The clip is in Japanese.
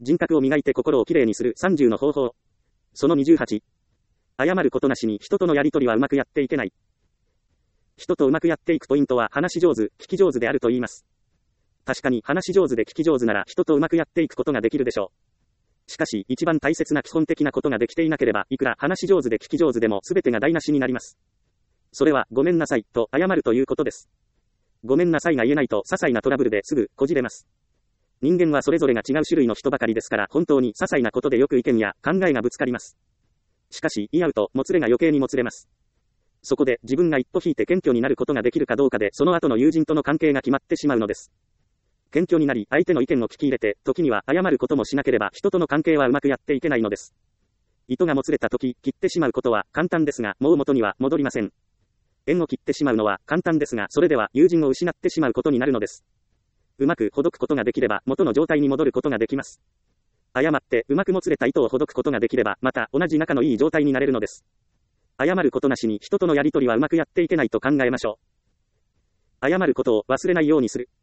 人格を磨いて心をきれいにする30の方法。その28。謝ることなしに人とのやりとりはうまくやっていけない。人とうまくやっていくポイントは話し上手、聞き上手であると言います。確かに話し上手で聞き上手なら人とうまくやっていくことができるでしょう。しかし一番大切な基本的なことができていなければいくら話し上手で聞き上手でも全てが台無しになります。それはごめんなさいと謝るということです。ごめんなさいが言えないと些細なトラブルですぐこじれます。人間はそれぞれが違う種類の人ばかりですから本当に些細なことでよく意見や考えがぶつかります。しかし言い合うともつれが余計にもつれます。そこで自分が一歩引いて謙虚になることができるかどうかでその後の友人との関係が決まってしまうのです。謙虚になり相手の意見を聞き入れて時には謝ることもしなければ人との関係はうまくやっていけないのです。糸がもつれた時切ってしまうことは簡単ですがもう元には戻りません。縁を切ってしまうのは簡単ですがそれでは友人を失ってしまうことになるのです。うまくほどくことができれば元の状態に戻ることができます。謝ってうまくもつれた糸をほどくことができればまた同じ仲のいい状態になれるのです。謝ることなしに人とのやりとりはうまくやっていけないと考えましょう。謝ることを忘れないようにする。